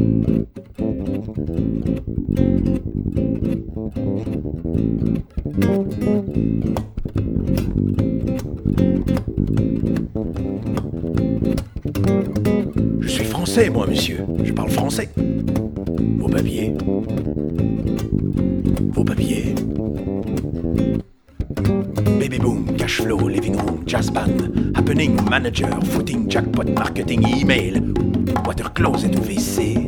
Je suis français, moi, monsieur. Je parle français. Vos papiers. Vos papiers. Baby boom, cash flow, living room, jazz band, happening, manager, footing, jackpot, marketing, email, water closet ou WC.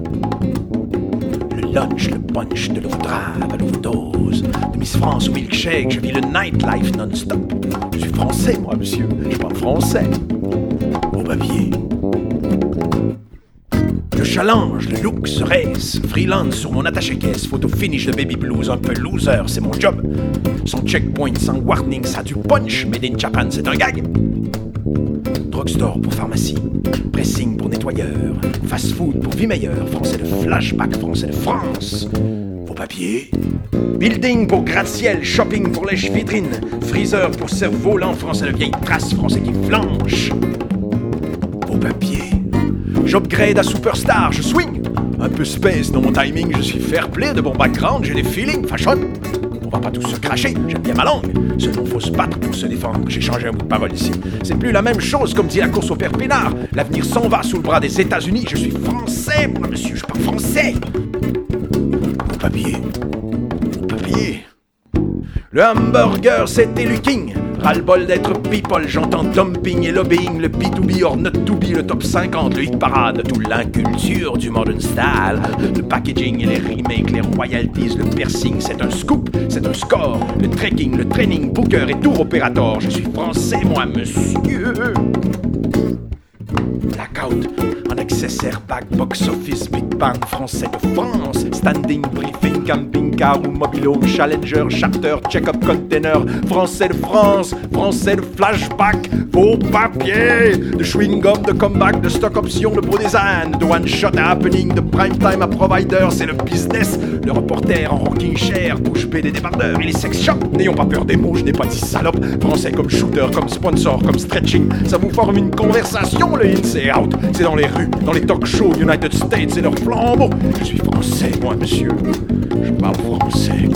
Le lunch, le punch, de l'overdrive à l'overdose, de Miss France au milkshake, je vis le nightlife non-stop. Je suis français, moi, monsieur, je parle français. Vos papiers. Le challenge, le look, ce race, freelance sur mon attaché-caisse, photo finish de baby blues, un peu loser, c'est mon job. Son checkpoint sans warning, ça a du punch, made in Japan, c'est un gag. Drugstore pour pharmacie, pressing pour nettoyeur, fast-food pour vie meilleure, français de flashback, français de France. Vos papiers. Building pour gratte-ciel, shopping pour lèche-vitrine, freezer pour cerf-volant, français de vieille trace, français qui flanche. Vos papiers. J'upgrade à superstar, je swing. Un peu space dans mon timing, je suis fair play, de bon background, j'ai des feelings, fashion. On va pas tous se cracher, j'aime bien ma langue. Seulement faut se battre pour se défendre, j'ai changé un bout de parole ici. C'est plus la même chose comme dit la course au père Pinard. L'avenir s'en va sous le bras des États-Unis, je suis français, moi monsieur, je parle français. Vos papiers. Vos papiers. Le hamburger, c'était le king. Ras-le-bol d'être people, j'entends dumping et lobbying, le B2B or not to be, le top 50, le hit parade, tout l'inculture du modern style, le packaging et les remakes, les royalties, le piercing, c'est un scoop, c'est un score, le trekking, le training, booker et tour opérateur, je suis français, moi, monsieur. Blackout, en accessoire, back, box office, big band, français de France, standing, briefing, camping-car ou mobile-home, challenger, charter, check-up, container, français de France, français de flashback, vos papiers, de chewing-gum, de comeback, de stock option, de beau design, de one-shot à happening, de prime time à provider, c'est le business, le reporter en rocking chair, bouche bée des débardeurs et les sex shops, n'ayons pas peur des mots, je n'ai pas dit salope, français comme shooter, comme sponsor, comme stretching, ça vous forme une conversation, le in c'est out, c'est dans les rues, dans les talk shows United States et leur flambeau. Je suis français, moi, monsieur. Je parle français.